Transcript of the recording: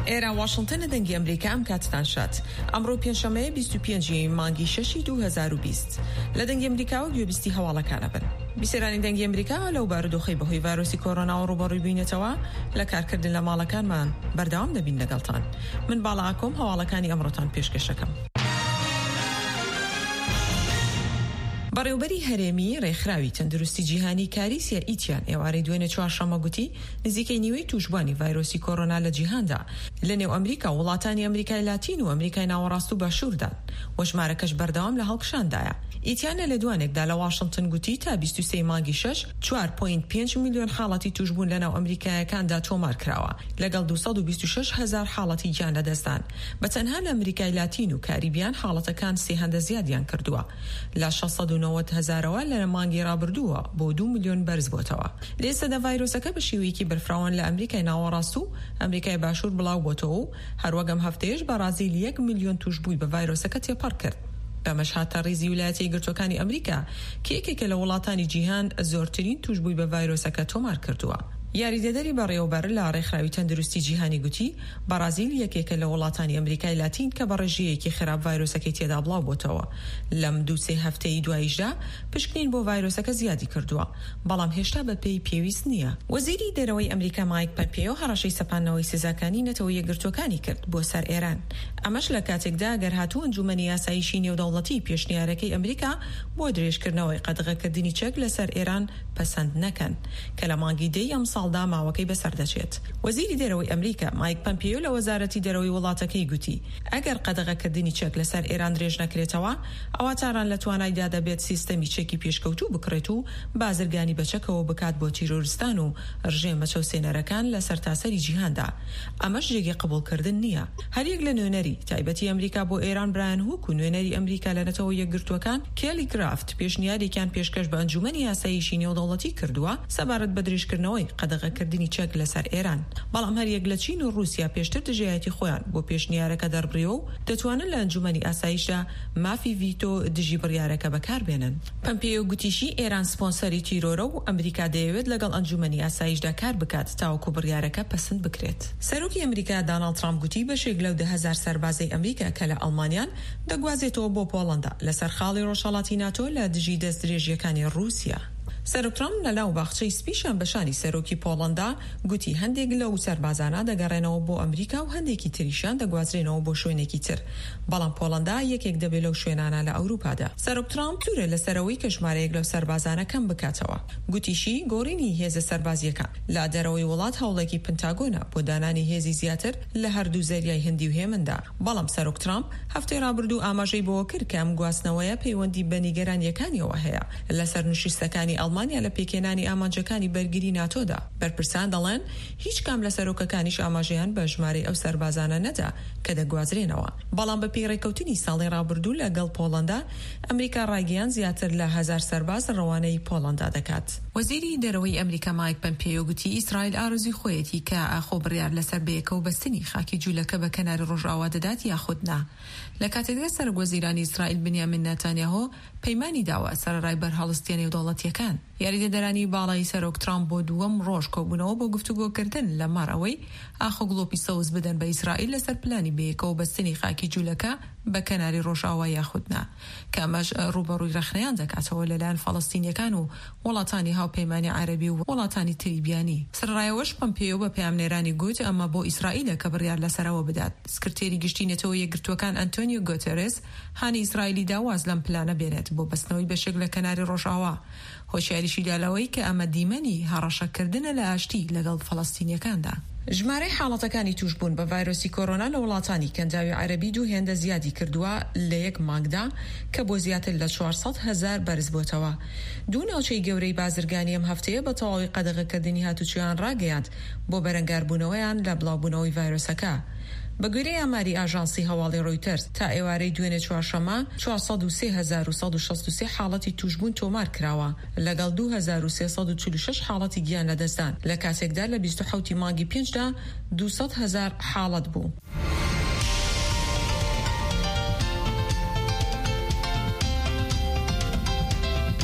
ئێرە واشنگتن دەنگی ئەمریکا ئەم کاتتان شات ئەمڕۆ پێنجشەمەیە 25 مانگی 6 2020 لە دەنگی ئەمریکاوە گوێبیستی هەواڵەکانە بن. بیسەرانی دەنگی ئەمریکا لەو بارودۆخەی بەهۆی ڤایرۆسی کۆڕۆنا و ڕوبەڕووی بوونێتەوە لە کارکردن لە ماڵەکانمان بەردەوام دەبین لەگەڵتان. من باڵا ئاکۆم هەواڵەکانی ئەمڕۆتان پێشکەشەکەم. بەڕێوەبەری هەرێمی ڕێکخراوی تەندروستی جیهانی کاریسیا ئیتیان ئێوارەی دوێنێ چوارشەممە گوتی نزیکەی نیوەی توشبوانی ڤایرۆسی کۆڕۆنا لە جیهاندا لە نێو ئەمریکا و وڵاتانی ئەمریکای لاتین و ئەمریکای ناوەڕاست و باشووردان و ژمارەکەش بەردەوام لە هەڵکشاندایە. ئیتیانە لە دوانێکدا لە واشنگتن گوتی تا 23 مانگی 6 4.5 میلیۆن حاڵەتی توشبوون لەناو ئەمریکایەکاندا تۆمار کراوە لەگەڵ 226,000 حاڵەتی گیان لەدەستدان. بە تەنها لە ئەمریکای لاتین و کاریبیان حاڵەتەکان سێهەندە زیادیان کردووە لە 690,000ەوە لە مانگی ڕابردووە بۆ 2 میلیۆن بەرز بۆتەوە. لێستەدا ڤایرۆسەکە بە شێوەیەکی بەرفراوان لە ئەمریکای ناوەڕاست و ئەمریکای باشوور بڵاو بۆتەوە و هەروەگەم هەفتەیەش بەرازیل 1 میلیۆن توشبووی بە ڤایرۆسەکە تێپەڕ کرد. بەمەش هاتە ڕێزی ویلایەتە یەکگرتووەکانی ئەمریکا کە یەکێکە لە وڵاتانی جیهان زۆرترین توشبووی بە ڤایرۆسەکە تۆمار کردووە. یاریدەدەری بەڕێوەبەر لە ڕێکخراوی تەندروستی جیهانی گوتی بەرازیل یەکێکە لە وڵاتانی ئەمریکای لاتین کە بە ڕێژەیەکی خراپ ڤایرۆسەکەی تێدا بڵاو بۆتەوە. لەم 2-3 هەفتەی دواییشدا پشکنین بۆ ڤایرۆسەکە زیادی کردووە، بەڵام هێشتا بە پێی پێویست نییە. وەزیری دەرەوەی ئەمریکا مایک پۆمپیۆ هەڕەشەی سەپاندنەوەی سزاکانی نەتەوە یەکگرتووەکانی کرد بۆ سەر ئێران. ئەمەش لە کاتێکدا گەرهاتوو ئەنجومەنی یاساییشی نێودەوڵەتی پێشنیارەکەی ئەمریکا بۆ درێژکردنەوەی قەدەغەکردنی چەک لەسەر ئێران پەسەند نەکەن کە لە مانگی دەی ئەم ساڵدا ماوەکەی بەسەردەچێت. وەزیری دەرەوەی ئەمریکا مایک پۆمپیۆ لە وەزارەتی دەرەوەی وڵاتەکەی گوتی ئەگەر قەدەغەکردنی چەک لەسەر ئێران درێژ نەکرێتەوە ئەوە تاران لە توانایدا دەبێت سیستەمی چەکی پێشکەوتوو بکڕێت و بازرگانی بەچەکەوە بکات بۆ تیرۆریستان و ڕژێمە چەوسێنەرەکان لە سەرتاسەری جیهاندا. ئەمەش جێگی قبولکردن نییە. هەریەک لە نوێنەری تایبەتی ئەمریکا بۆ ئێران برایان هوک و نوێنەری ئەمریکا لە نەتەوە یەکگرتووەکان کێلی کرافت پێشنیارێکیان پێشکەش بە ئەنجومەنی یاساییشی نێودەوڵەتی کردووە سەبارەت بە درێژکردنەوەی قەدەغەکردنی چەک لەسەر ئێران. بەڵام هەریەک لە چین و رووسیا پێشتر دژایەتی خۆیان بۆ پێشنیارەکە دەربڕیەوە و دەتوانن لە ئەنجومەنی ئاساییشدا مافی ڤیتۆ دژی بڕیارەکە بەکاربێنن. پۆمپیۆ گوتیشی ئێران سپۆنسەری تیرۆرە و ئەمریکا دەیەوێت لەگەڵ ئەنجومەنی ئاساییشدا کار بکات تاوەکو بڕیارەکە پەسەند بکرێت. سەرۆکی ئەمریکا داناڵد ترامپ گوتی بەشێک لەو 10,000 سەربازەی ئەمریکا کە لە ئەڵمانیان دەگوازێتەوە بۆ پۆڵەندا لەسەر خاڵی ڕۆژهەڵاتی ناتۆ لە دژی دەست درێژیەکانی رووسیا. سەرۆک ترامپ لە ناو باخچەی سپیشان بەشانی سەرۆکی پۆڵەندا گوتی هەندێک لەو سەربازانە دەگەڕێنەوە بۆ ئەمریکا و هەندێکی تریشان دەگوازرێنەوە بۆ شوێنێکی تر، بەڵام پۆڵەندا یەکێک دەبێت لەو شوێنانە لە ئەوروپادا. سەرۆک ترامپ توورە لەسەرەوەی کە ژمارەیەک لەو سەربازانە کەم بکاتەوە. گوتیشی گۆڕینی هێزە سەربازیەکان لە دەرەوەی وڵات هەوڵێکی پنتاگۆنە بۆ دانانی هێزی زیاتر لە هەردوو زەریای هەندی و هێمندا. بەڵام سەرۆک ترامپ هەفتەی ڕابردوو ئاماژەی بۆ کرد کە ئەم گواستنەوەیە پەیوەندی بە نیگەرانیەکانیەوە هەیە لەسەر نوشیستەکانی ئەڵمانیا لە پێکێنانی ئامانجەکانی بەرگری ناتۆدا. بەرپرسان دەڵێن هیچ کام لە سەرۆکەکانیش ئاماژەیان بە ژمارەی ئەو سەربازانە نەدا کە دەگوازرێنەوە. بەڵام بە پێی ڕێکەوتنی ساڵی ڕابردوو لەگەڵ پۆڵەندا ئەمریکا ڕاگەیان زیاتر لە 1000 سەرباز ڕەوانەی پۆڵەندا دەکات. وەزیری دەرەوەی ئەمریکا مایک پۆمپیۆ گوتی ئیسرائیل ئارزوی خۆیەتی کە ئاخۆ بڕیار لەسەر بەیەکەوە بەستنی خاکی جوولەکە بە کەناری ڕۆژئاوا دەدات یاخود نا. لە کاتێکدا سەرۆکوەزیرانی ئیسرائیل بنیامین نەتانیاهۆ پەیمانی داوە سەرڕای بەرهەڵستنی نێودەوڵەتیەکان. یاریدەدەرانی باڵای سەرۆک ترامپ بۆ دووەم ڕۆژ کۆبوونەوە بۆ گفتوگۆکردن لە ماڕەوەی ئاخۆ گڵۆپی سەوز بدەن بە ئیسرائیل لەسەر پلانی بەیەکەوە بەستنی خاکی جوولەکە بە کەناری ڕۆژئاوا یاخودنا، کە ئەمەش ڕوبەڕووی ڕەخنەیان دەکاتەوە لەلایەن فەڵەستینیەکان و وڵاتانی هاوپەیمانی عەرەبی و وڵاتانی تریبیانی. سەرڕایەوەش پۆمپیۆ بە پەیامنێرانی گوت ئەمە بۆ ئیسرائیلە کە بڕیار لەسەرەوە بدات. سکرتێری گشتی نەتەوە یەکگرتووەکان ئەنتۆنیۆ گوتێرێس هانی ئیسرائیلی داواز لەم پلانە بێنێت بۆ بەستنەوەی بەشێک لە کەناری ڕۆژئاوا. هۆشیاریشی دالەوەی کە ئەمە دیمەنی هەڕەشەکردنە لە ئاشتی لەگەڵ فەڵەستینیەکاندا. ژمارەی حاڵەتەکانی توشبوون بە ڤایرۆسی کۆڕۆنا لە وڵاتانی کەنداوی عەرەبی دوو هێندە زیادی کردووە لە یەک مانگدا کە بۆ زیاتر لە 400,000 بەرز بۆتەوە. دوو ناوچەی گەورەی بازرگانی ئەم هەفتەیە بە تەواوی قەدەغەکردنی هاتوچیان ڕاگەیاند بۆ بەرەنگاربوونەوەیان لە بڵاوبوونەوەی ڤایرۆسەکە. بەگوێرەی ئاماری ئاژانسی هەواڵی ڕۆیتەرز تا ئێوارەی دوێنێ چوارشەممە 403,163 حاڵەتی توشبوون تۆمار کراوە لەگەڵ 2,346 حاڵەتی گیان لەدەستدان لە کاتێکدا لە 27 مانگی 5دا 200,000 حاڵەت بوو.